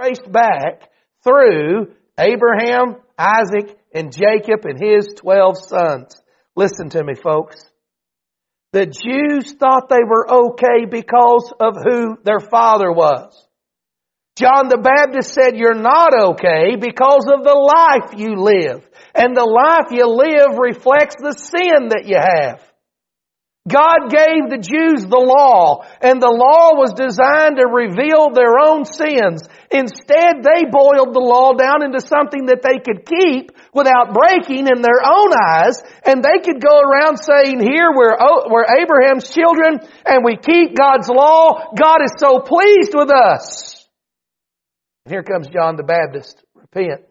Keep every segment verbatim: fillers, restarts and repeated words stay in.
traced back through Abraham, Isaac, and Jacob and his twelve sons. Listen to me, folks. The Jews thought they were okay because of who their father was. John the Baptist said, you're not okay because of the life you live. And the life you live reflects the sin that you have. God gave the Jews the law, and the law was designed to reveal their own sins. Instead, they boiled the law down into something that they could keep without breaking in their own eyes, and they could go around saying, here we're, we're Abraham's children, and we keep God's law. God is so pleased with us. And here comes John the Baptist. Repent.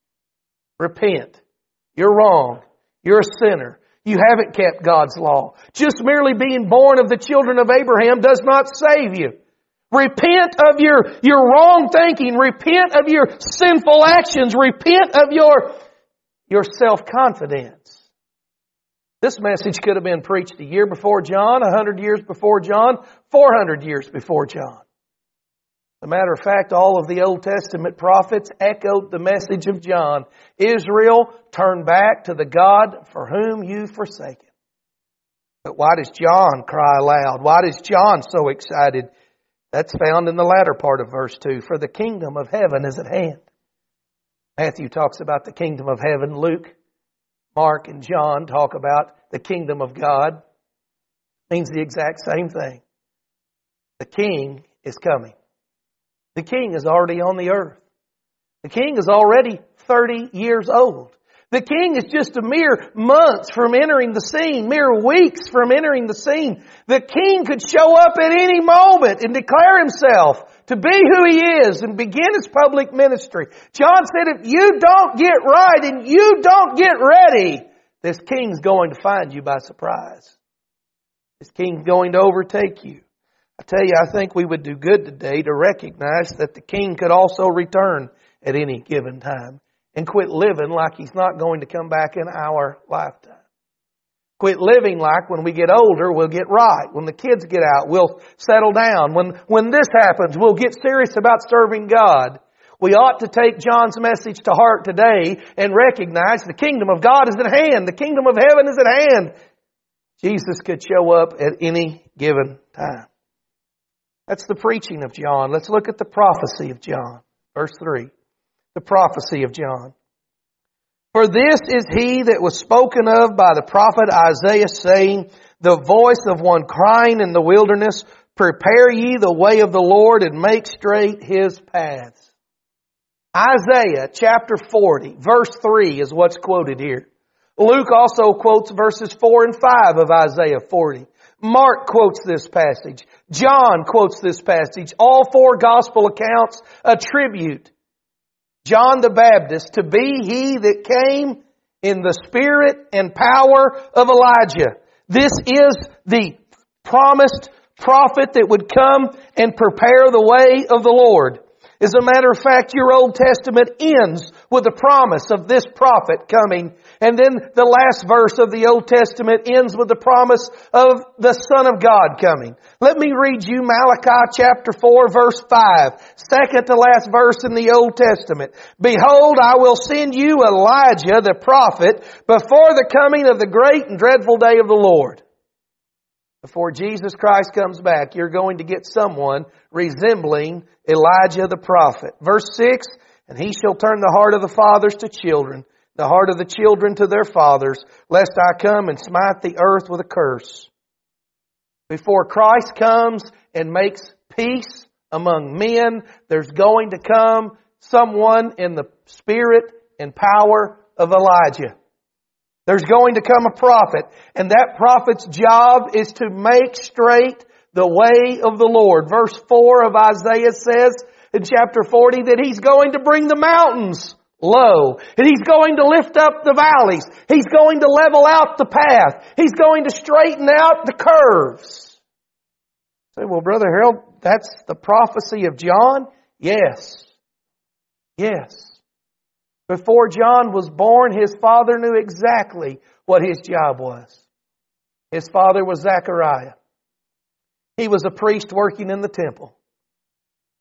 Repent. You're wrong. You're a sinner. You haven't kept God's law. Just merely being born of the children of Abraham does not save you. Repent of your, your wrong thinking. Repent of your sinful actions. Repent of your, your self-confidence. This message could have been preached a year before John, a hundred years before John, four hundred years before John. As a matter of fact, all of the Old Testament prophets echoed the message of John. Israel, turn back to the God for whom you've forsaken. But why does John cry aloud? Why is John so excited? That's found in the latter part of verse two. For the kingdom of heaven is at hand. Matthew talks about the kingdom of heaven. Luke, Mark, and John talk about the kingdom of God. It means the exact same thing. The king is coming. The king is already on the earth. The king is already thirty years old. The king is just a mere months from entering the scene, mere weeks from entering the scene. The king could show up at any moment and declare himself to be who he is and begin his public ministry. John said, if you don't get right and you don't get ready, this king's going to find you by surprise. This king's going to overtake you. I tell you, I think we would do good today to recognize that the king could also return at any given time and quit living like he's not going to come back in our lifetime. Quit living like when we get older, we'll get right. When the kids get out, we'll settle down. When, when this happens, we'll get serious about serving God. We ought to take John's message to heart today and recognize the kingdom of God is at hand. The kingdom of heaven is at hand. Jesus could show up at any given time. That's the preaching of John. Let's look at the prophecy of John. Verse three. The prophecy of John. For this is he that was spoken of by the prophet Isaiah, saying, the voice of one crying in the wilderness, prepare ye the way of the Lord and make straight his paths. Isaiah chapter forty, verse three is what's quoted here. Luke also quotes verses four and five of Isaiah forty. Mark quotes this passage. John quotes this passage. All four gospel accounts attribute John the Baptist to be he that came in the spirit and power of Elijah. This is the promised prophet that would come and prepare the way of the Lord. As a matter of fact, your Old Testament ends with the promise of this prophet coming. And then the last verse of the Old Testament ends with the promise of the Son of God coming. Let me read you Malachi chapter four verse five. Second to last verse in the Old Testament. Behold, I will send you Elijah the prophet before the coming of the great and dreadful day of the Lord. Before Jesus Christ comes back, you're going to get someone resembling Elijah the prophet. Verse six, and he shall turn the heart of the fathers to children, the heart of the children to their fathers, lest I come and smite the earth with a curse. Before Christ comes and makes peace among men, there's going to come someone in the spirit and power of Elijah. There's going to come a prophet, and that prophet's job is to make straight the way of the Lord. Verse four of Isaiah says in chapter forty that he's going to bring the mountains low, and he's going to lift up the valleys. He's going to level out the path. He's going to straighten out the curves. Say, well, Brother Harold, that's the prophecy of John? Yes. Yes. Before John was born, his father knew exactly what his job was. His father was Zechariah. He was a priest working in the temple.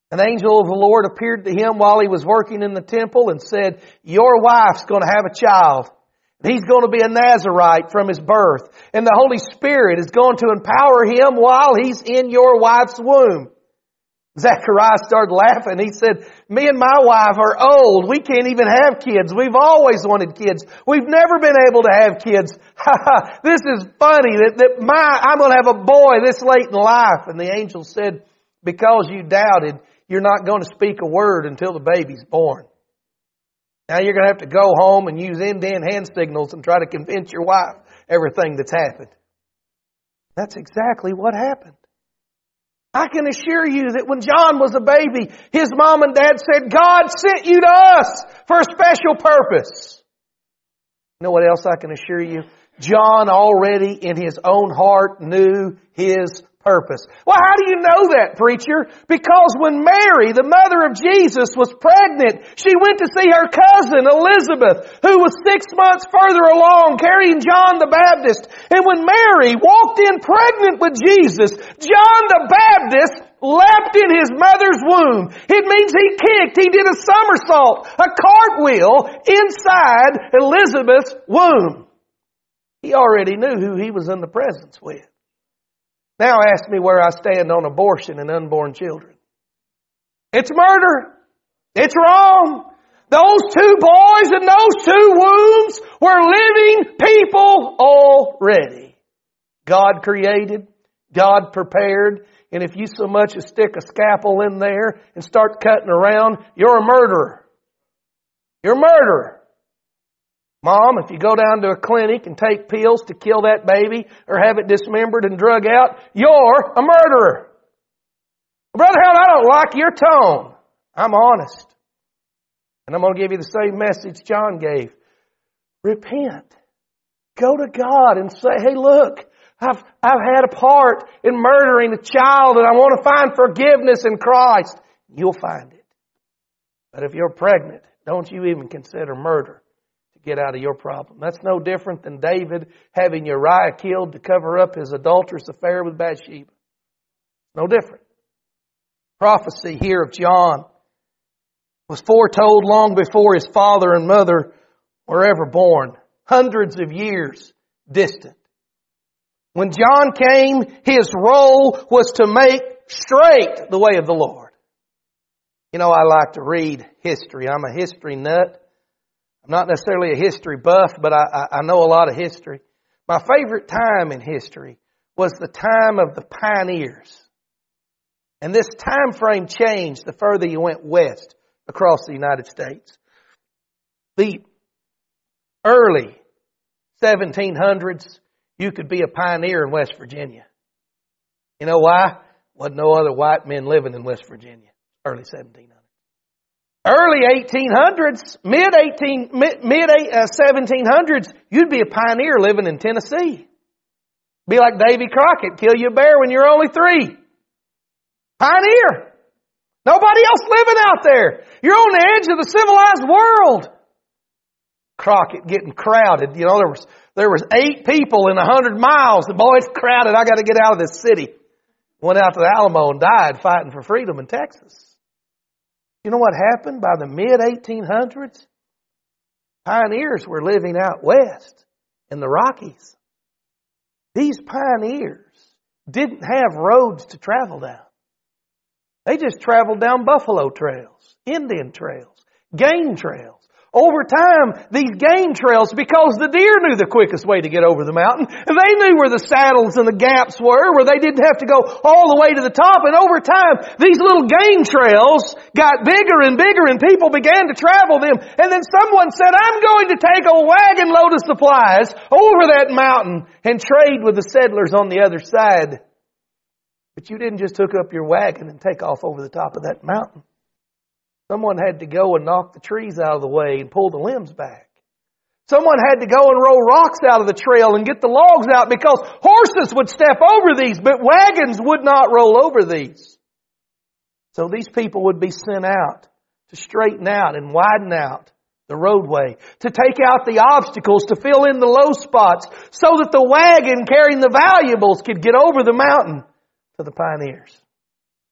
An angel of the Lord appeared to him while he was working in the temple and said, your wife's going to have a child. He's going to be a Nazirite from his birth. And the Holy Spirit is going to empower him while he's in your wife's womb. Zechariah started laughing. He said, me and my wife are old. We can't even have kids. We've always wanted kids. We've never been able to have kids. This is funny that, that my, I'm going to have a boy this late in life. And the angel said, because you doubted, you're not going to speak a word until the baby's born. Now you're going to have to go home and use Indian hand signals and try to convince your wife everything that's happened. That's exactly what happened. I can assure you that when John was a baby, his mom and dad said, God sent you to us for a special purpose. You know what else I can assure you? John already in his own heart knew his purpose. Well, how do you know that, preacher? Because when Mary, the mother of Jesus, was pregnant, she went to see her cousin Elizabeth, who was six months further along carrying John the Baptist. And when Mary walked in pregnant with Jesus, John the Baptist leapt in his mother's womb. It means he kicked, he did a somersault, a cartwheel inside Elizabeth's womb. He already knew who he was in the presence with. Now ask me where I stand on abortion and unborn children. It's murder. It's wrong. Those two boys in those two wombs were living people already. God created. God prepared. And if you so much as stick a scalpel in there and start cutting around, you're a murderer. You're a murderer. Mom, if you go down to a clinic and take pills to kill that baby or have it dismembered and drug out, you're a murderer. Brother Harold, I don't like your tone. I'm honest. And I'm going to give you the same message John gave. Repent. Go to God and say, hey, look, I've, I've had a part in murdering a child and I want to find forgiveness in Christ. You'll find it. But if you're pregnant, don't you even consider murder get out of your problem. That's no different than David having Uriah killed to cover up his adulterous affair with Bathsheba. No different. Prophecy here of John was foretold long before his father and mother were ever born, hundreds of years distant. When John came, his role was to make straight the way of the Lord. You know, I like to read history. I'm a history nut. I'm not necessarily a history buff, but I, I know a lot of history. My favorite time in history was the time of the pioneers. And this time frame changed the further you went west across the United States. The early seventeen hundreds, you could be a pioneer in West Virginia. You know why? Wasn't no other white men living in West Virginia. Early seventeen hundreds. Early eighteen hundreds, mid eighteen, mid, mid seventeen hundreds, you'd be a pioneer living in Tennessee. Be like Davy Crockett, kill you a bear when you're only three. Pioneer. Nobody else living out there. You're on the edge of the civilized world. Crockett getting crowded. You know, there was there was eight people in a hundred miles. The boy's crowded. I got to get out of this city. Went out to the Alamo and died fighting for freedom in Texas. You know what happened by the mid eighteen hundreds? Pioneers were living out west in the Rockies. These pioneers didn't have roads to travel down. They just traveled down buffalo trails, Indian trails, game trails. Over time, these game trails, because the deer knew the quickest way to get over the mountain, and they knew where the saddles and the gaps were, where they didn't have to go all the way to the top. And over time, these little game trails got bigger and bigger, and people began to travel them. And then someone said, I'm going to take a wagon load of supplies over that mountain and trade with the settlers on the other side. But you didn't just hook up your wagon and take off over the top of that mountain. Someone had to go and knock the trees out of the way and pull the limbs back. Someone had to go and roll rocks out of the trail and get the logs out, because horses would step over these, but wagons would not roll over these. So these people would be sent out to straighten out and widen out the roadway, to take out the obstacles, to fill in the low spots, so that the wagon carrying the valuables could get over the mountain to the pioneers.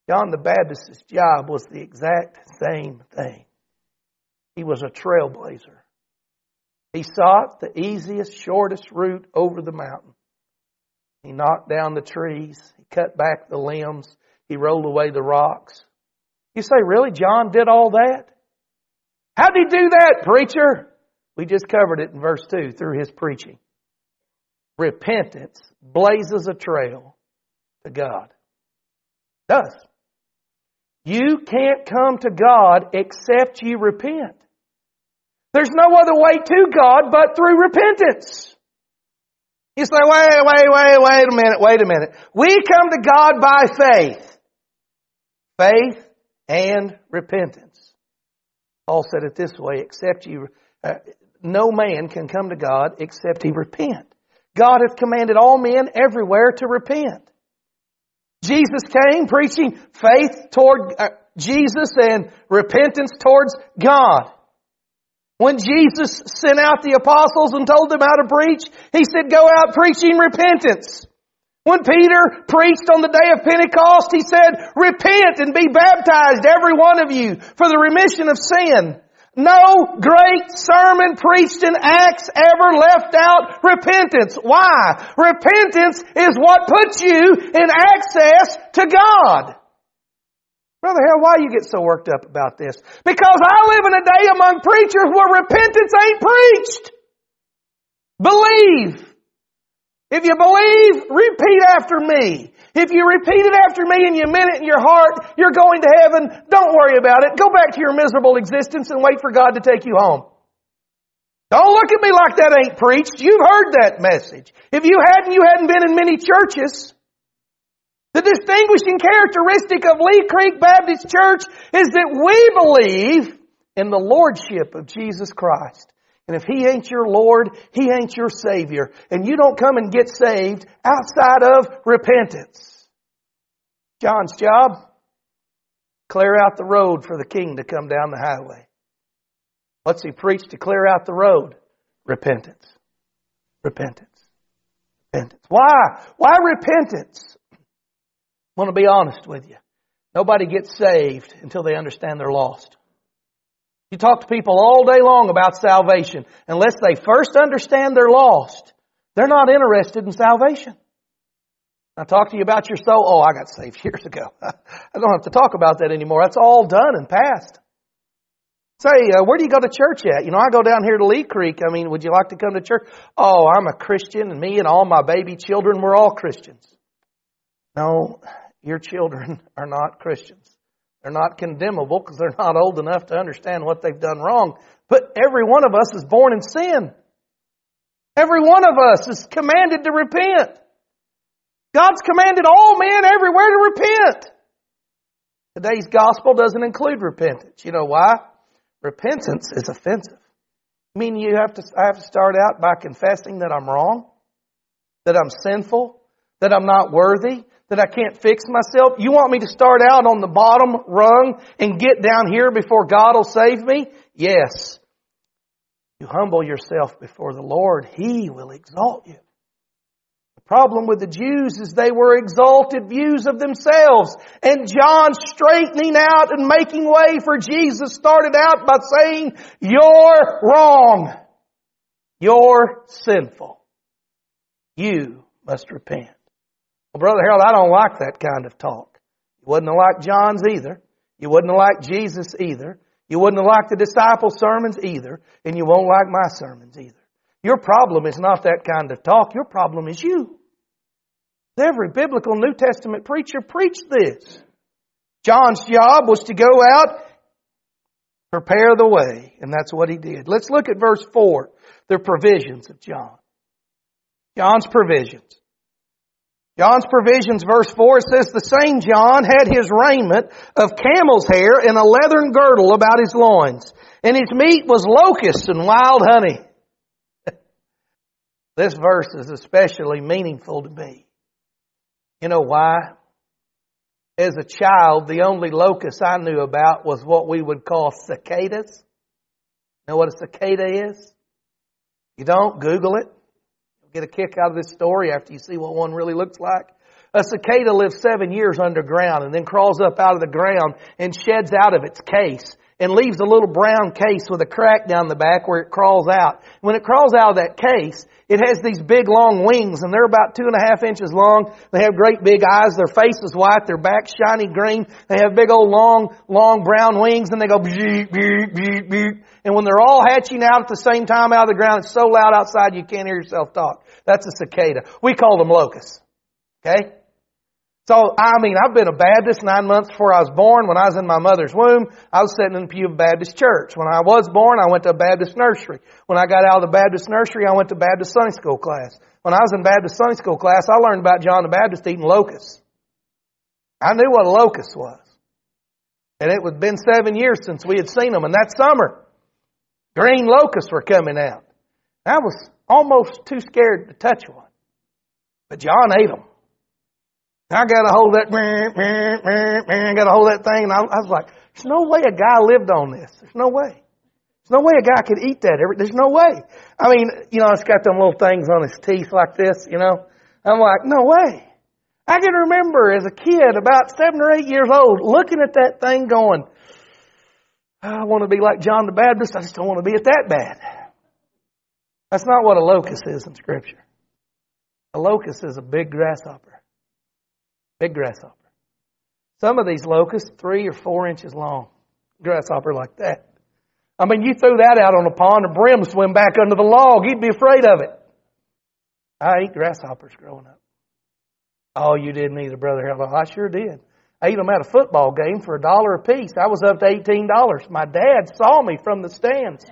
John the Baptist's job was the exact same thing. He was a trailblazer. He sought the easiest, shortest route over the mountain. He knocked down the trees. He cut back the limbs. He rolled away the rocks. You say, really? John did all that? How did he do that, preacher? We just covered it in verse two through his preaching. Repentance blazes a trail to God. It does. You can't come to God except you repent. There's no other way to God but through repentance. You say, wait, wait, wait, wait a minute, wait a minute. We come to God by faith. Faith and repentance. Paul said it this way, except you, uh, no man can come to God except he repent. God hath commanded all men everywhere to repent. Jesus came preaching faith toward uh, Jesus and repentance towards God. When Jesus sent out the apostles and told them how to preach, He said, go out preaching repentance. When Peter preached on the day of Pentecost, he said, repent and be baptized, every one of you, for the remission of sin. No great sermon preached in Acts ever left out repentance. Why? Repentance is what puts you in access to God. Brother Hale, why do you get so worked up about this? Because I live in a day among preachers where repentance ain't preached. Believe. If you believe, repeat after me. If you repeat it after me and you mean it in your heart, you're going to heaven. Don't worry about it. Go back to your miserable existence and wait for God to take you home. Don't look at me like that ain't preached. You've heard that message. If you hadn't, you hadn't been in many churches. The distinguishing characteristic of Lee Creek Baptist Church is that we believe in the Lordship of Jesus Christ. And if He ain't your Lord, He ain't your Savior. And you don't come and get saved outside of repentance. John's job? Clear out the road for the King to come down the highway. What's he preach to clear out the road? Repentance. Repentance. Repentance. Why? Why repentance? I want to be honest with you. Nobody gets saved until they understand they're lost. You talk to people all day long about salvation. Unless they first understand they're lost, they're not interested in salvation. I talk to you about your soul. Oh, I got saved years ago. I don't have to talk about that anymore. That's all done and past. Say, uh, where do you go to church at? You know, I go down here to Lee Creek. I mean, would you like to come to church? Oh, I'm a Christian, and me and all my baby children, we're all Christians. No, your children are not Christians. They're not condemnable because they're not old enough to understand what they've done wrong. But every one of us is born in sin. Every one of us is commanded to repent. God's commanded all men everywhere to repent. Today's gospel doesn't include repentance. You know why? Repentance is offensive. I mean, you have to, I have to start out by confessing that I'm wrong, that I'm sinful, that I'm not worthy, that I can't fix myself. You want me to start out on the bottom rung and get down here before God will save me? Yes. You humble yourself before the Lord, He will exalt you. The problem with the Jews is they were exalted views of themselves. And John straightening out and making way for Jesus started out by saying, you're wrong. You're sinful. You must repent. Well, Brother Harold, I don't like that kind of talk. You wouldn't have liked John's either. You wouldn't have liked Jesus either. You wouldn't have liked the disciples' sermons either. And you won't like my sermons either. Your problem is not that kind of talk. Your problem is you. Every biblical New Testament preacher preached this. John's job was to go out, prepare the way. And that's what he did. Let's look at verse four. The provisions of John. John's provisions. John's provisions, verse four, it says, the same John had his raiment of camel's hair and a leathern girdle about his loins. And his meat was locusts and wild honey. This verse is especially meaningful to me. You know why? As a child, the only locust I knew about was what we would call cicadas. Know what a cicada is? You don't? Google it. You'll get a kick out of this story after you see what one really looks like. A cicada lives seven years underground and then crawls up out of the ground and sheds out of its case and leaves a little brown case with a crack down the back where it crawls out. When it crawls out of that case, it has these big long wings, and they're about two and a half inches long. They have great big eyes. Their face is white. Their back shiny green. They have big old long, long brown wings, and they go beep, beep, beep, beep. And when they're all hatching out at the same time out of the ground, it's so loud outside you can't hear yourself talk. That's a cicada. We called them locusts. Okay? So, I mean, I've been a Baptist nine months before I was born. When I was in my mother's womb, I was sitting in the pew of a Baptist church. When I was born, I went to a Baptist nursery. When I got out of the Baptist nursery, I went to Baptist Sunday school class. When I was in Baptist Sunday school class, I learned about John the Baptist eating locusts. I knew what a locust was. And it had been seven years since we had seen them. And that summer, green locusts were coming out. I was almost too scared to touch one. But John ate them. I got a hold of that, I got a hold of that thing, and I, I was like, there's no way a guy lived on this. There's no way. There's no way a guy could eat that. There's no way. I mean, you know, it's got them little things on his teeth like this, you know. I'm like, no way. I can remember as a kid, about seven or eight years old, looking at that thing going, I want to be like John the Baptist. I just don't want to be it that bad. That's not what a locust is in Scripture. A locust is a big grasshopper. Big grasshopper. Some of these locusts, three or four inches long. Grasshopper like that. I mean, you threw that out on a pond, a brim would swim back under the log. You'd be afraid of it. I ate grasshoppers growing up. Oh, you didn't either, Brother Harold. I sure did. I ate them at a football game for a dollar a piece. I was up to eighteen dollars. My dad saw me from the stands.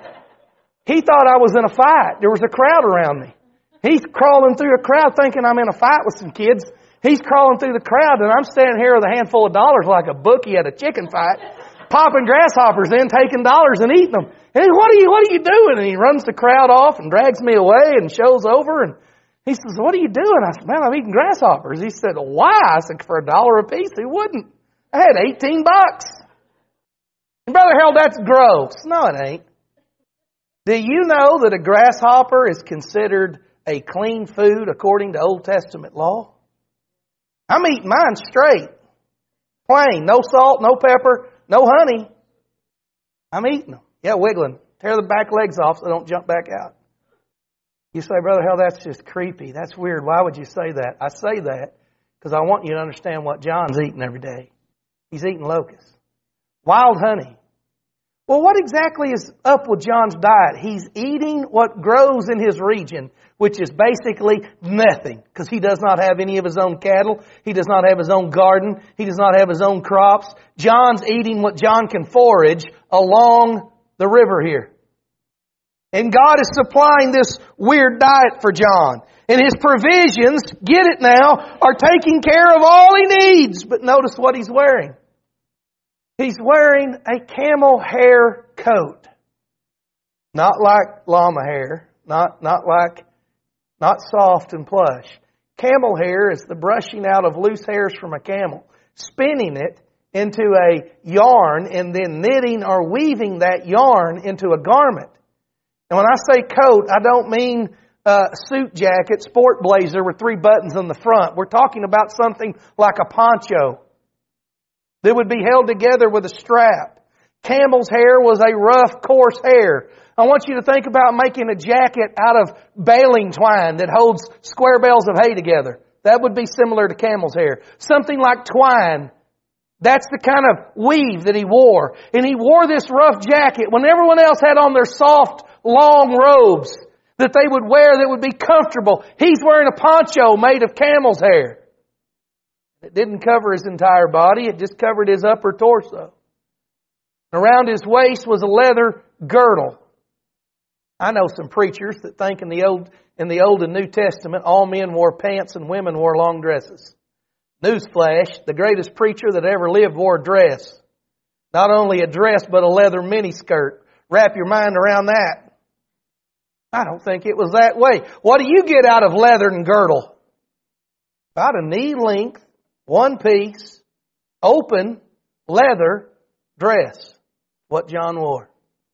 He thought I was in a fight. There was a crowd around me. He's crawling through a crowd thinking I'm in a fight with some kids. He's crawling through the crowd, and I'm standing here with a handful of dollars like a bookie at a chicken fight, popping grasshoppers in, taking dollars and eating them. And he, what are you, what are you doing? And he runs the crowd off and drags me away and shows over. And he says, what are you doing? I said, man, I'm eating grasshoppers. He said, why? I said, for a dollar a piece. He wouldn't. I had eighteen bucks. And Brother Harold, that's gross. No, it ain't. Do you know that a grasshopper is considered a clean food according to Old Testament law? I'm eating mine straight. Plain. No salt, no pepper, no honey. I'm eating them. Yeah, wiggling. Tear the back legs off so they don't jump back out. You say, Brother Hell, that's just creepy. That's weird. Why would you say that? I say that because I want you to understand what John's eating every day. He's eating locusts. Wild honey. Well, what exactly is up with John's diet? He's eating what grows in his region, which is basically nothing, because he does not have any of his own cattle. He does not have his own garden. He does not have his own crops. John's eating what John can forage along the river here. And God is supplying this weird diet for John. And his provisions, get it now, are taking care of all he needs. But notice what he's wearing. He's wearing a camel hair coat. Not like llama hair. Not, not like, not soft and plush. Camel hair is the brushing out of loose hairs from a camel, spinning it into a yarn, and then knitting or weaving that yarn into a garment. And when I say coat, I don't mean uh, suit jacket, sport blazer with three buttons on the front. We're talking about something like a poncho that would be held together with a strap. Camel's hair was a rough, coarse hair. I want you to think about making a jacket out of baling twine that holds square bales of hay together. That would be similar to camel's hair. Something like twine. That's the kind of weave that he wore. And he wore this rough jacket when everyone else had on their soft, long robes that they would wear that would be comfortable. He's wearing a poncho made of camel's hair. It didn't cover his entire body. It just covered his upper torso. Around his waist was a leather girdle. I know some preachers that think in the Old, in the Old and New Testament, all men wore pants and women wore long dresses. Newsflash, the greatest preacher that ever lived wore a dress. Not only a dress, but a leather miniskirt. Wrap your mind around that. I don't think it was that way. What do you get out of leather and girdle? About a knee length, one piece, open, leather dress. What John wore.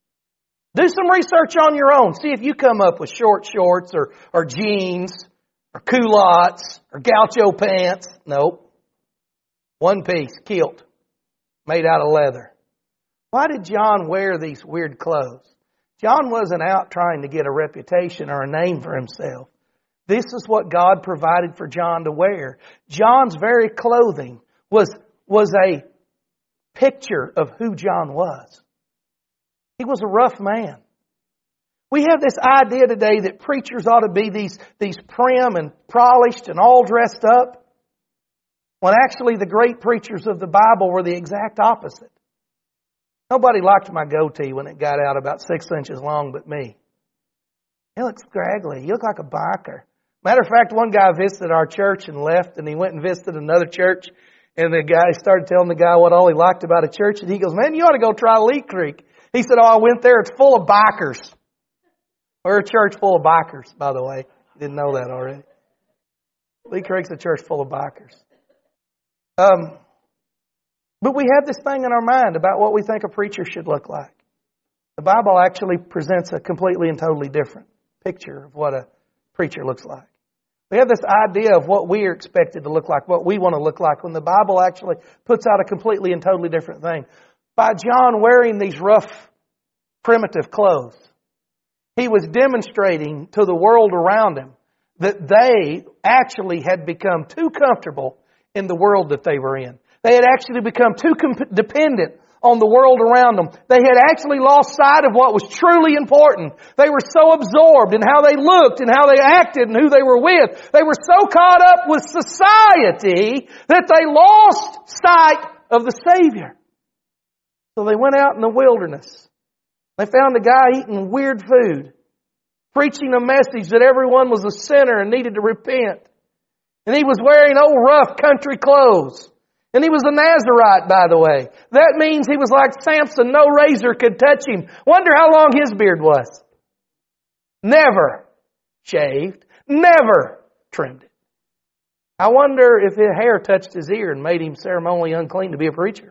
Do some research on your own. See if you come up with short shorts or, or jeans or culottes or gaucho pants. Nope. One piece, kilt, made out of leather. Why did John wear these weird clothes? John wasn't out trying to get a reputation or a name for himself. This is what God provided for John to wear. John's very clothing was, was a picture of who John was. He was a rough man. We have this idea today that preachers ought to be these, these prim and polished and all dressed up, when actually the great preachers of the Bible were the exact opposite. Nobody liked my goatee when it got out about six inches long but me. He looks scraggly. You look like a biker. Matter of fact, one guy visited our church and left, and he went and visited another church, and the guy started telling the guy what all he liked about a church, and he goes, man, you ought to go try Lee Creek. He said, oh, I went there. It's full of bikers. We're a church full of bikers, by the way. You didn't know that already. Lee Creek's a church full of bikers. Um, but we have this thing in our mind about what we think a preacher should look like. The Bible actually presents a completely and totally different picture of what a preacher looks like. We have this idea of what we are expected to look like, what we want to look like, when the Bible actually puts out a completely and totally different thing. By John wearing these rough, primitive clothes, he was demonstrating to the world around him that they actually had become too comfortable in the world that they were in. They had actually become too comp- dependent on the world around them. They had actually lost sight of what was truly important. They were so absorbed in how they looked and how they acted and who they were with. They were so caught up with society that they lost sight of the Savior. So they went out in the wilderness. They found a guy eating weird food, preaching a message that everyone was a sinner and needed to repent. And he was wearing old rough country clothes. And he was a Nazirite, by the way. That means he was like Samson. No razor could touch him. Wonder how long his beard was. Never shaved. Never trimmed it. I wonder if his hair touched his ear and made him ceremonially unclean to be a preacher.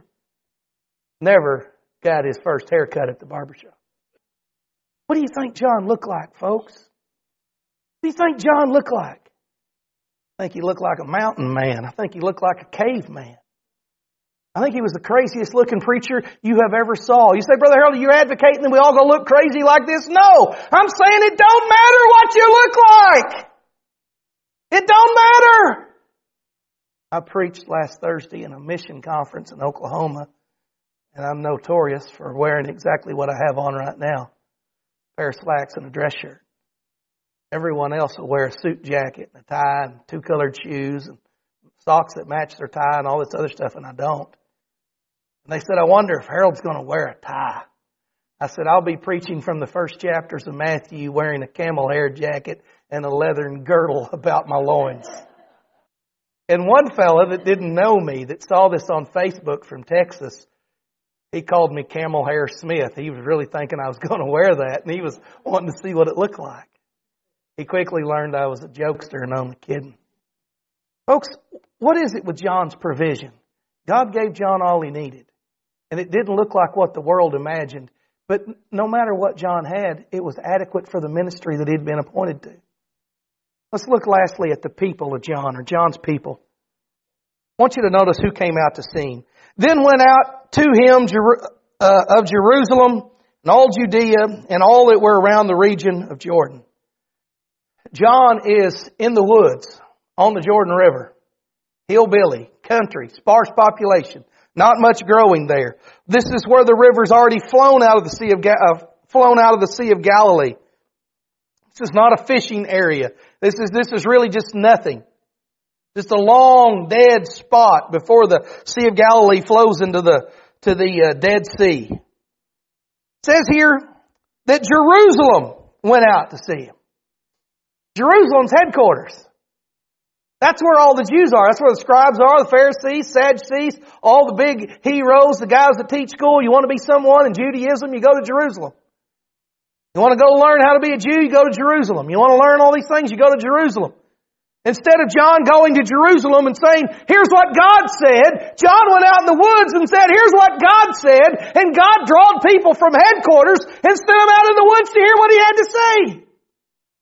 Never got his first haircut at the barbershop. What do you think John looked like, folks? What do you think John looked like? I think he looked like a mountain man. I think he looked like a caveman. I think he was the craziest looking preacher you have ever saw. You say, Brother Harold, you're advocating that we all go look crazy like this? No! I'm saying it don't matter what you look like! It don't matter! I preached last Thursday in a mission conference in Oklahoma, and I'm notorious for wearing exactly what I have on right now. A pair of slacks and a dress shirt. Everyone else will wear a suit jacket and a tie and two colored shoes and socks that match their tie and all this other stuff, and I don't. And they said, I wonder if Harold's going to wear a tie. I said, I'll be preaching from the first chapters of Matthew wearing a camel hair jacket and a leathern girdle about my loins. And one fella that didn't know me, that saw this on Facebook from Texas, he called me Camel Hair Smith. He was really thinking I was going to wear that, and he was wanting to see what it looked like. He quickly learned I was a jokester and only kidding. Folks, what is it with John's provision? God gave John all he needed. And it didn't look like what the world imagined. But no matter what John had, it was adequate for the ministry that he'd been appointed to. Let's look lastly at the people of John, or John's people. I want you to notice who came out to see him. Then went out to him uh, of Jerusalem and all Judea and all that were around the region of Jordan. John is in the woods on the Jordan River. Hillbilly, country, sparse population. Not much growing there. This is where the river's already flown out of the Sea of Ga- uh, flown out of the Sea of Galilee. This is not a fishing area. This is this is really just nothing. Just a long dead spot before the Sea of Galilee flows into the to the uh, Dead Sea. It says here that Jerusalem went out to see him. Jerusalem's headquarters. That's where all the Jews are. That's where the scribes are, the Pharisees, Sadducees, all the big heroes, the guys that teach school. You want to be someone in Judaism, you go to Jerusalem. You want to go learn how to be a Jew, you go to Jerusalem. You want to learn all these things, you go to Jerusalem. Instead of John going to Jerusalem and saying, here's what God said, John went out in the woods and said, here's what God said, and God drawed people from headquarters and sent them out in the woods to hear what he had to say.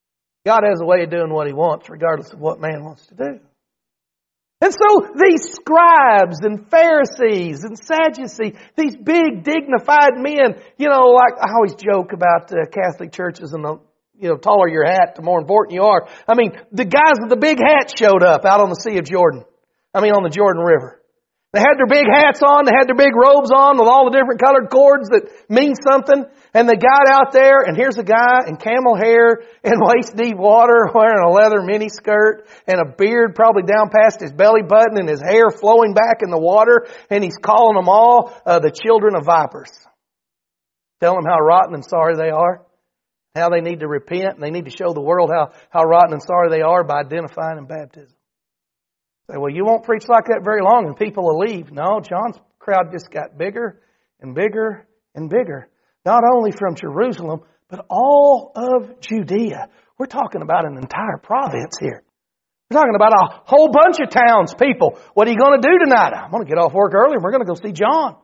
God has a way of doing what He wants, regardless of what man wants to do. And so these scribes and Pharisees and Sadducees, these big dignified men, you know, like I always joke about uh, Catholic churches and the, you know, taller your hat, the more important you are. I mean, the guys with the big hats showed up out on the Sea of Jordan. I mean, on the Jordan River. They had their big hats on, they had their big robes on with all the different colored cords that mean something. And they got out there, and here's a guy in camel hair and waist-deep water wearing a leather mini skirt and a beard probably down past his belly button and his hair flowing back in the water. And he's calling them all uh, the children of vipers. Telling them how rotten and sorry they are. How they need to repent, and they need to show the world how, how rotten and sorry they are by identifying in baptism. Say, well, you won't preach like that very long and people will leave. No, John's crowd just got bigger and bigger and bigger. Not only from Jerusalem, but all of Judea. We're talking about an entire province here. We're talking about a whole bunch of towns, people. What are you going to do tonight? I'm going to get off work early and we're going to go see John.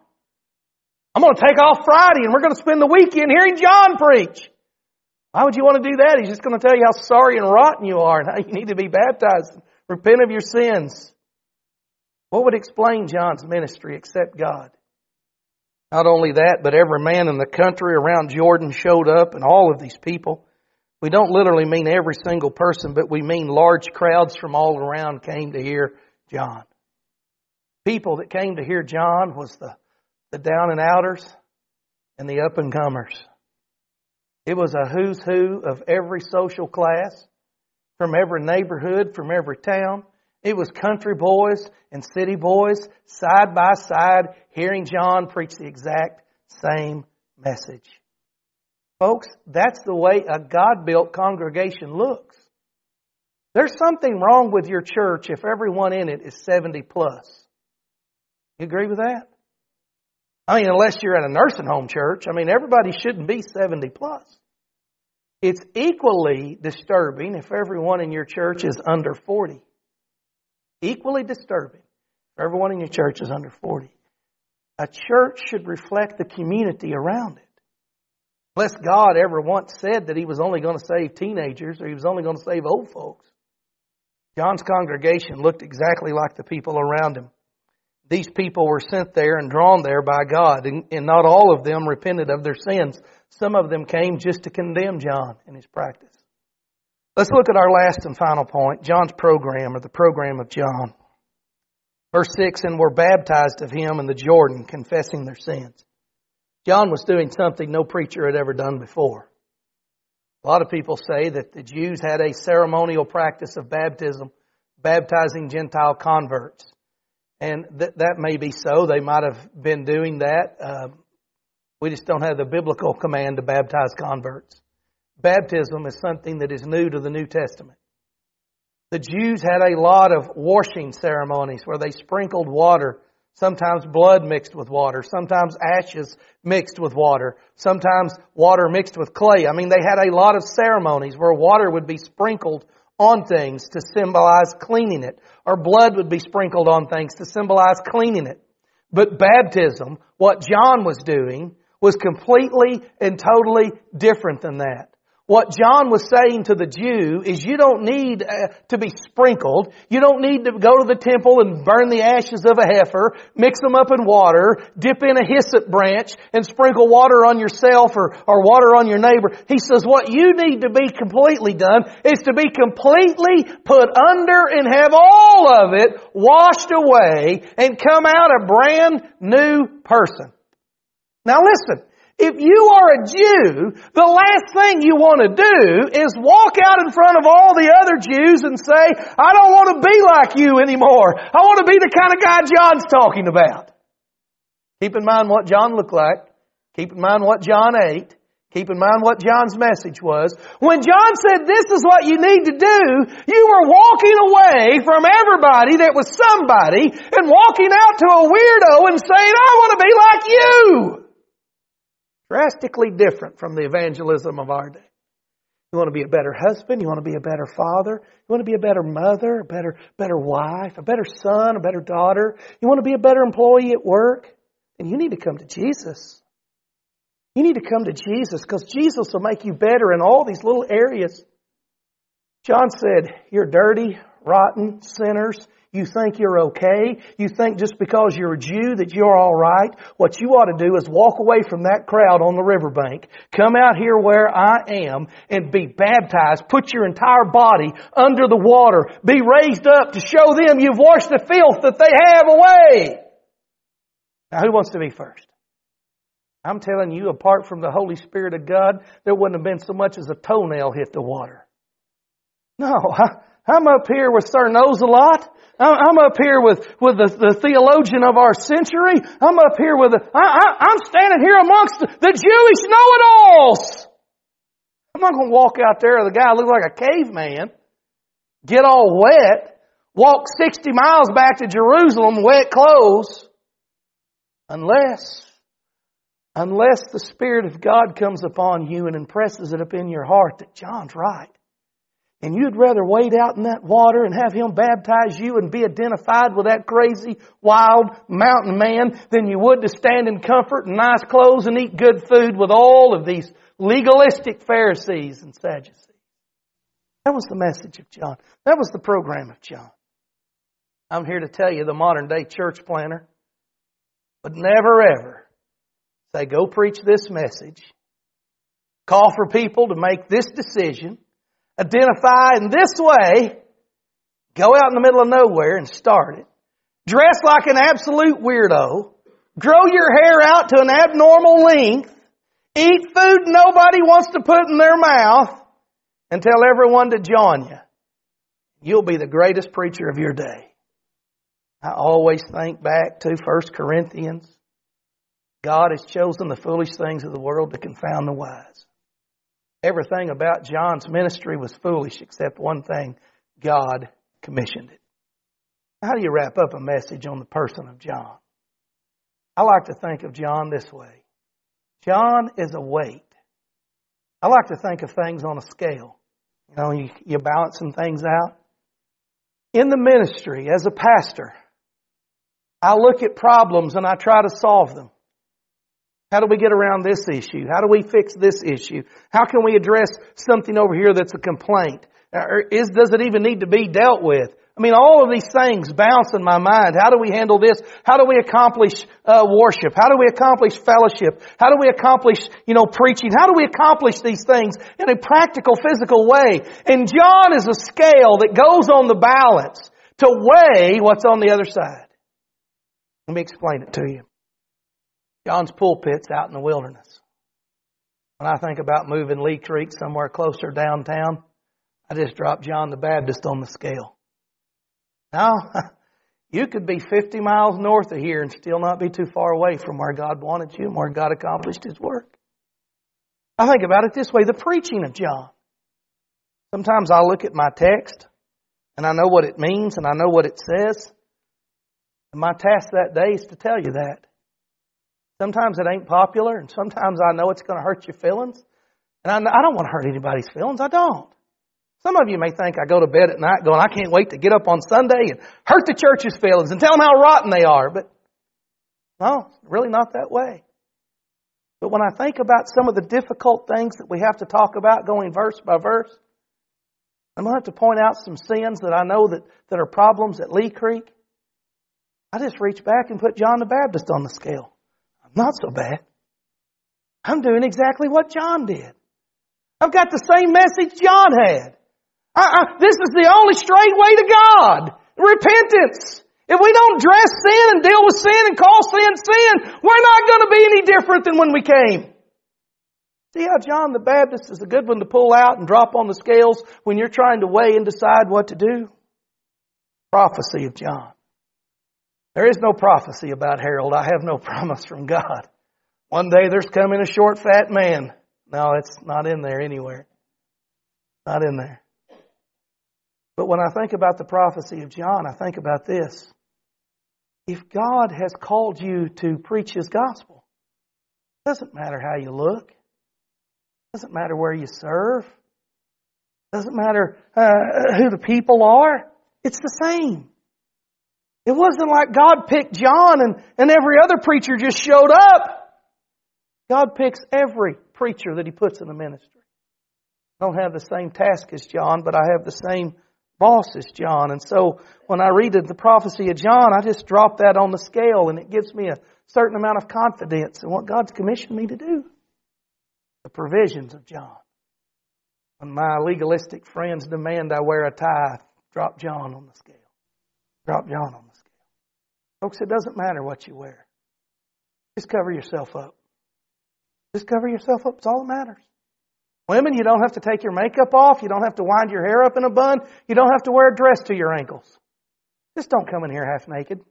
I'm going to take off Friday and we're going to spend the weekend hearing John preach. Why would you want to do that? He's just going to tell you how sorry and rotten you are and how you need to be baptized. Repent of your sins. What would explain John's ministry except God? Not only that, but every man in the country around Jordan showed up, and all of these people. We don't literally mean every single person, but we mean large crowds from all around came to hear John. People that came to hear John was the, the down and outers and the up and comers. It was a who's who of every social class, from every neighborhood, from every town. It was country boys and city boys side by side hearing John preach the exact same message. Folks, that's the way a God-built congregation looks. There's something wrong with your church if everyone in it is seventy plus. You agree with that? I mean, unless you're at a nursing home church, I mean, everybody shouldn't be seventy plus. It's equally disturbing if everyone in your church is under forty. Equally disturbing if everyone in your church is under forty. A church should reflect the community around it. Unless God ever once said that He was only going to save teenagers or He was only going to save old folks. John's congregation looked exactly like the people around him. These people were sent there and drawn there by God, and, and not all of them repented of their sins. Some of them came just to condemn John and his practice. Let's look at our last and final point, John's program, or the program of John. Verse six, and were baptized of him in the Jordan, confessing their sins. John was doing something no preacher had ever done before. A lot of people say that the Jews had a ceremonial practice of baptism, baptizing Gentile converts. And th- that may be so. They might have been doing that. Uh, we just don't have the biblical command to baptize converts. Baptism is something that is new to the New Testament. The Jews had a lot of washing ceremonies where they sprinkled water, sometimes blood mixed with water, sometimes ashes mixed with water, sometimes water mixed with clay. I mean, they had a lot of ceremonies where water would be sprinkled on things to symbolize cleaning it, or blood would be sprinkled on things to symbolize cleaning it. But baptism, what John was doing, was completely and totally different than that. What John was saying to the Jew is you don't need uh, to be sprinkled. You don't need to go to the temple and burn the ashes of a heifer, mix them up in water, dip in a hyssop branch, and sprinkle water on yourself or, or water on your neighbor. He says what you need to be completely done is to be completely put under and have all of it washed away and come out a brand new person. Now listen. If you are a Jew, the last thing you want to do is walk out in front of all the other Jews and say, I don't want to be like you anymore. I want to be the kind of guy John's talking about. Keep in mind what John looked like. Keep in mind what John ate. Keep in mind what John's message was. When John said this is what you need to do, you were walking away from everybody that was somebody and walking out to a weirdo and saying, I want to be like you. Drastically different from the evangelism of our day. You want to be a better husband. You want to be a better father. You want to be a better mother, a better, better wife, a better son, a better daughter. You want to be a better employee at work. And you need to come to Jesus. You need to come to Jesus because Jesus will make you better in all these little areas. John said, you're dirty, rotten sinners. You think you're okay. You think just because you're a Jew that you're all right. What you ought to do is walk away from that crowd on the riverbank. Come out here where I am and be baptized. Put your entire body under the water. Be raised up to show them you've washed the filth that they have away. Now who wants to be first? I'm telling you, apart from the Holy Spirit of God, there wouldn't have been so much as a toenail hit the water. No, I, I'm up here with Sir Knows-A-Lot. I'm up here with, with the, the theologian of our century. I'm up here with the, I, I, I'm standing here amongst the, the Jewish know-it-alls. I'm not going to walk out there with a guy who looks like a caveman, get all wet, walk sixty miles back to Jerusalem, wet clothes, unless, unless the Spirit of God comes upon you and impresses it up in your heart that John's right. And you'd rather wade out in that water and have him baptize you and be identified with that crazy, wild mountain man than you would to stand in comfort and nice clothes and eat good food with all of these legalistic Pharisees and Sadducees. That was the message of John. That was the program of John. I'm here to tell you, the modern day church planner would never ever say, go preach this message, call for people to make this decision, identify in this way, go out in the middle of nowhere and start it, dress like an absolute weirdo, grow your hair out to an abnormal length, eat food nobody wants to put in their mouth, and tell everyone to join you. You'll be the greatest preacher of your day. I always think back to First Corinthians. God has chosen the foolish things of the world to confound the wise. Everything about John's ministry was foolish except one thing. God commissioned it. How do you wrap up a message on the person of John? I like to think of John this way. John is a weight. I like to think of things on a scale. You know, you, you balance some things out. In the ministry, as a pastor, I look at problems and I try to solve them. How do we get around this issue? How do we fix this issue? How can we address something over here that's a complaint? Or is, does it even need to be dealt with? I mean, all of these things bounce in my mind. How do we handle this? How do we accomplish uh, worship? How do we accomplish fellowship? How do we accomplish, you know, preaching? How do we accomplish these things in a practical, physical way? And John is a scale that goes on the balance to weigh what's on the other side. Let me explain it to you. John's pulpit's out in the wilderness. When I think about moving Lee Creek somewhere closer downtown, I just drop John the Baptist on the scale. Now, you could be fifty miles north of here and still not be too far away from where God wanted you and where God accomplished His work. I think about it this way, the preaching of John. Sometimes I look at my text and I know what it means and I know what it says. And my task that day is to tell you that. Sometimes it ain't popular, and sometimes I know it's going to hurt your feelings. And I, I don't want to hurt anybody's feelings. I don't. Some of you may think I go to bed at night going, I can't wait to get up on Sunday and hurt the church's feelings and tell them how rotten they are. But no, it's really not that way. But when I think about some of the difficult things that we have to talk about going verse by verse, I'm going to have to point out some sins that I know that, that are problems at Lee Creek. I just reach back and put John the Baptist on the scale. Not so bad. I'm doing exactly what John did. I've got the same message John had. I, I, this is the only straight way to God. Repentance. If we don't address sin and deal with sin and call sin sin, we're not going to be any different than when we came. See how John the Baptist is a good one to pull out and drop on the scales when you're trying to weigh and decide what to do? Prophecy of John. There is no prophecy about Harold. I have no promise from God. One day there's coming a short, fat man. No, it's not in there anywhere. Not in there. But when I think about the prophecy of John, I think about this. If God has called you to preach His gospel, it doesn't matter how you look. It doesn't matter where you serve. It doesn't matter uh, who the people are. It's the same. It wasn't like God picked John and, and every other preacher just showed up. God picks every preacher that He puts in the ministry. I don't have the same task as John, but I have the same boss as John. And so when I read the prophecy of John, I just drop that on the scale, and it gives me a certain amount of confidence in what God's commissioned me to do. The provisions of John. When my legalistic friends demand I wear a tie, drop John on the scale. Drop John on the scale. Folks, it doesn't matter what you wear. Just cover yourself up. Just cover yourself up. It's all that matters. Women, you don't have to take your makeup off. You don't have to wind your hair up in a bun. You don't have to wear a dress to your ankles. Just don't come in here half naked.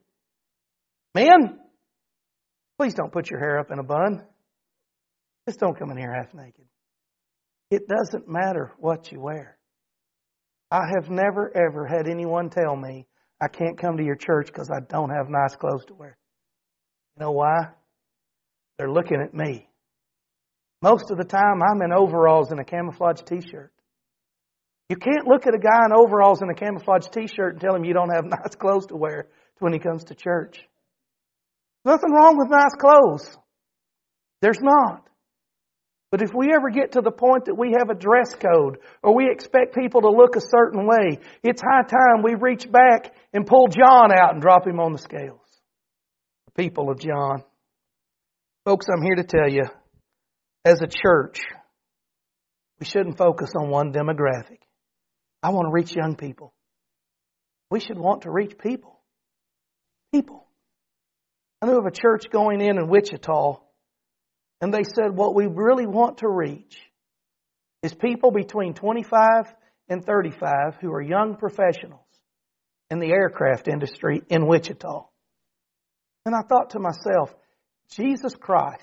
Men, please don't put your hair up in a bun. Just don't come in here half naked. It doesn't matter what you wear. I have never, ever had anyone tell me, I can't come to your church because I don't have nice clothes to wear. You know why? They're looking at me. Most of the time, I'm in overalls and a camouflage t-shirt. You can't look at a guy in overalls and a camouflage t-shirt and tell him you don't have nice clothes to wear when he comes to church. There's nothing wrong with nice clothes. There's not. But if we ever get to the point that we have a dress code or we expect people to look a certain way, it's high time we reach back and pull John out and drop him on the scales. The people of John. Folks, I'm here to tell you, as a church, we shouldn't focus on one demographic. I want to reach young people. We should want to reach people. People. I knew of a church going in in Wichita, and they said what we really want to reach is people between twenty-five and thirty-five who are young professionals in the aircraft industry in Wichita. And I thought to myself, Jesus Christ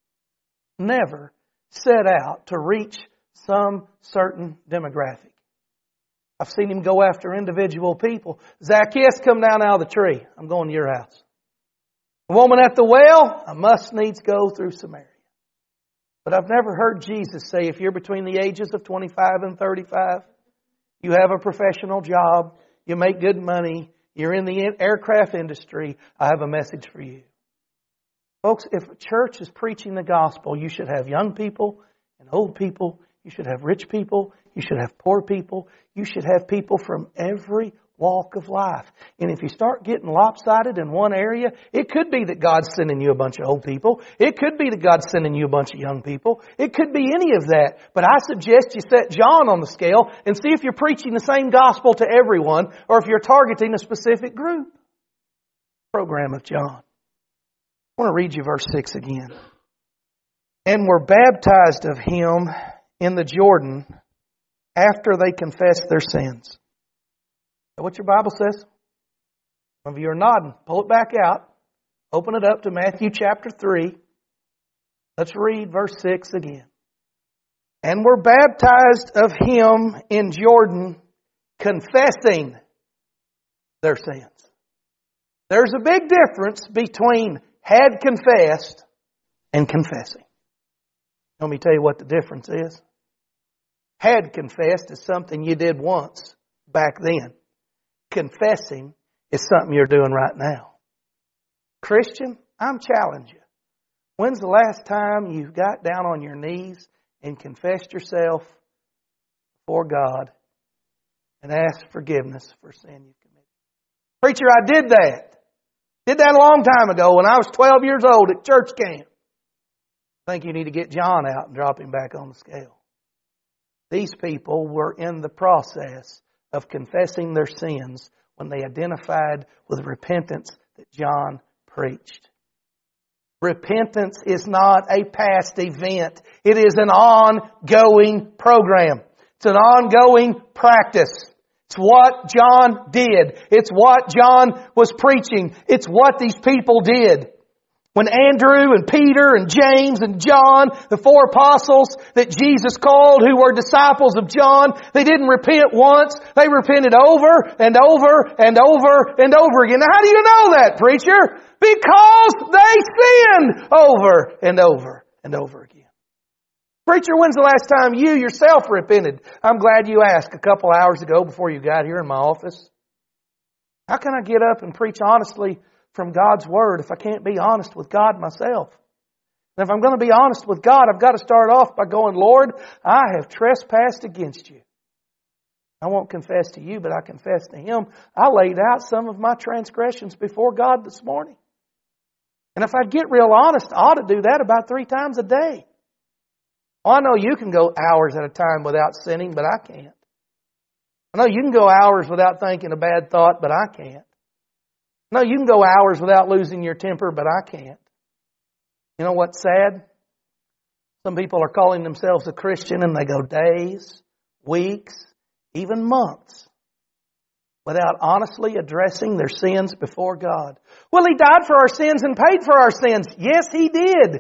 never set out to reach some certain demographic. I've seen Him go after individual people. Zacchaeus, come down out of the tree. I'm going to your house. The woman at the well, I must needs go through Samaria. But I've never heard Jesus say, if you're between the ages of twenty-five and thirty-five, you have a professional job, you make good money, you're in the aircraft industry, I have a message for you. Folks, if a church is preaching the gospel, you should have young people and old people. You should have rich people. You should have poor people. You should have people from every walk of life. And if you start getting lopsided in one area, it could be that God's sending you a bunch of old people. It could be that God's sending you a bunch of young people. It could be any of that. But I suggest you set John on the scale and see if you're preaching the same gospel to everyone or if you're targeting a specific group. Program of John. I want to read you verse six again. And were baptized of him in the Jordan after they confessed their sins. Is that what your Bible says? Some of you are nodding. Pull it back out. Open it up to Matthew chapter three. Let's read verse six again. And were baptized of him in Jordan, confessing their sins. There's a big difference between had confessed and confessing. Let me tell you what the difference is. Had confessed is something you did once back then. Confessing is something you're doing right now. Christian, I'm challenging you. When's the last time you got down on your knees and confessed yourself before God and asked forgiveness for sin you committed? Preacher, I did that. Did that a long time ago when I was twelve years old at church camp. I think you need to get John out and drop him back on the scale. These people were in the process of confessing their sins when they identified with repentance that John preached. Repentance is not a past event. It is an ongoing program. It's an ongoing practice. It's what John did. It's what John was preaching. It's what these people did. When Andrew and Peter and James and John, the four apostles that Jesus called who were disciples of John, they didn't repent once. They repented over and over and over and over again. Now, how do you know that, preacher? Because they sinned over and over and over again. Preacher, when's the last time you yourself repented? I'm glad you asked a couple hours ago before you got here in my office. How can I get up and preach honestly from God's Word if I can't be honest with God myself? And if I'm going to be honest with God, I've got to start off by going, Lord, I have trespassed against you. I won't confess to you, but I confess to Him. I laid out some of my transgressions before God this morning. And if I get real honest, I ought to do that about three times a day. Well, I know you can go hours at a time without sinning, but I can't. I know you can go hours without thinking a bad thought, but I can't. I know you can go hours without losing your temper, but I can't. You know what's sad? Some people are calling themselves a Christian and they go days, weeks, even months without honestly addressing their sins before God. Well, He died for our sins and paid for our sins. Yes, He did.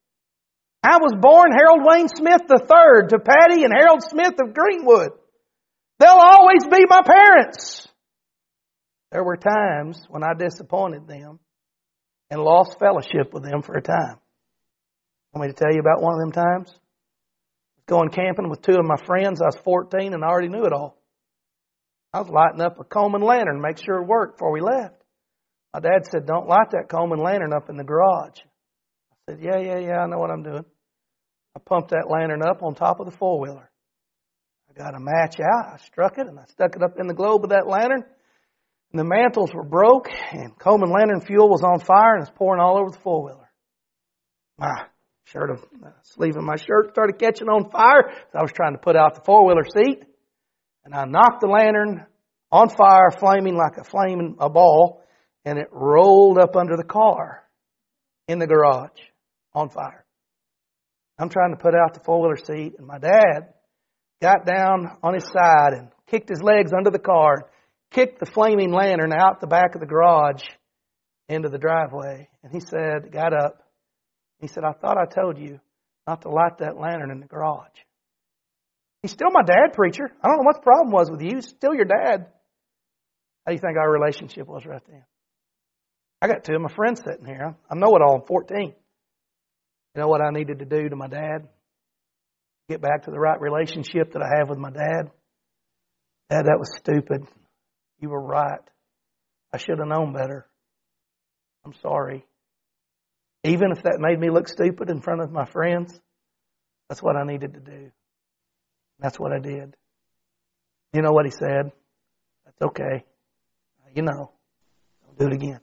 I was born Harold Wayne Smith the third to Patty and Harold Smith of Greenwood. They'll always be my parents. There were times when I disappointed them and lost fellowship with them for a time. Want me to tell you about one of them times? Going camping with two of my friends. I was fourteen and I already knew it all. I was lighting up a Coleman lantern to make sure it worked before we left. My dad said, don't light that Coleman lantern up in the garage. I said, yeah, yeah, yeah, I know what I'm doing. I pumped that lantern up on top of the four-wheeler. I got a match out, I struck it, and I stuck it up in the globe of that lantern. And the mantles were broke, and Coleman lantern fuel was on fire, and it's pouring all over the four-wheeler. My shirt, of, uh, sleeve of my shirt started catching on fire. I was trying to put out the four-wheeler seat, and I knocked the lantern on fire, flaming like a flaming a ball, and it rolled up under the car in the garage on fire. I'm trying to put out the four-wheeler seat, and my dad got down on his side and kicked his legs under the car, kicked the flaming lantern out the back of the garage into the driveway. And he said, got up. He said, I thought I told you not to light that lantern in the garage. He's still my dad, preacher. I don't know what the problem was with you. He's still your dad. How do you think our relationship was right then? I got two of my friends sitting here. I know it all. I'm fourteen. You know what I needed to do to my dad? Get back to the right relationship that I have with my dad? Dad, that was stupid. You were right. I should have known better. I'm sorry. Even if that made me look stupid in front of my friends, that's what I needed to do. That's what I did. You know what he said? That's okay. You know, don't do it again.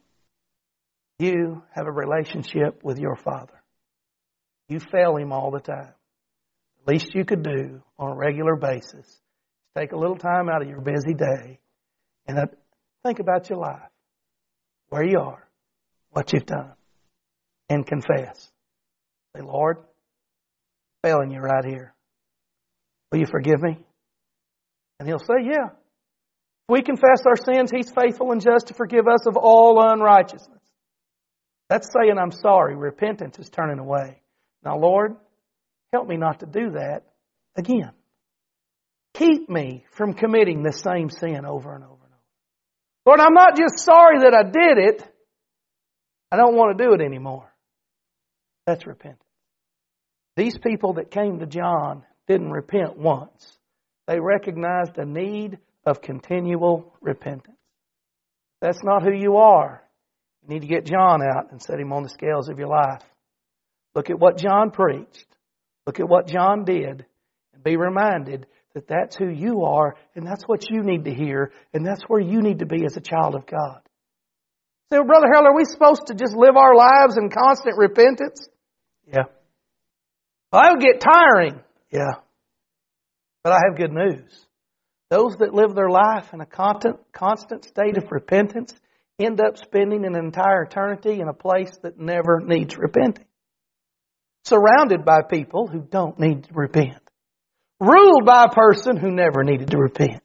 You have a relationship with your Father. You fail Him all the time. The least you could do on a regular basis is take a little time out of your busy day and think about your life, where you are, what you've done, and confess. Say, Lord, I'm failing you right here. Will you forgive me? And He'll say, yeah. If we confess our sins, He's faithful and just to forgive us of all unrighteousness. That's saying I'm sorry. Repentance is turning away. Now, Lord, help me not to do that again. Keep me from committing the same sin over and over and over. Lord, I'm not just sorry that I did it. I don't want to do it anymore. That's repentance. These people that came to John didn't repent once. They recognized a need of continual repentance. That's not who you are. You need to get John out and set him on the scales of your life. Look at what John preached. Look at what John did. And be reminded that that's who you are and that's what you need to hear and that's where you need to be as a child of God. So, Brother Harold, are we supposed to just live our lives in constant repentance? Yeah. Well, that would get tiring. Yeah. But I have good news. Those that live their life in a constant, constant state of repentance end up spending an entire eternity in a place that never needs repenting. Surrounded by people who don't need to repent. Ruled by a person who never needed to repent.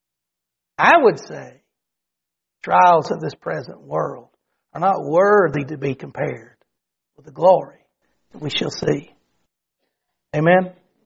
I would say trials of this present world are not worthy to be compared with the glory that we shall see. Amen?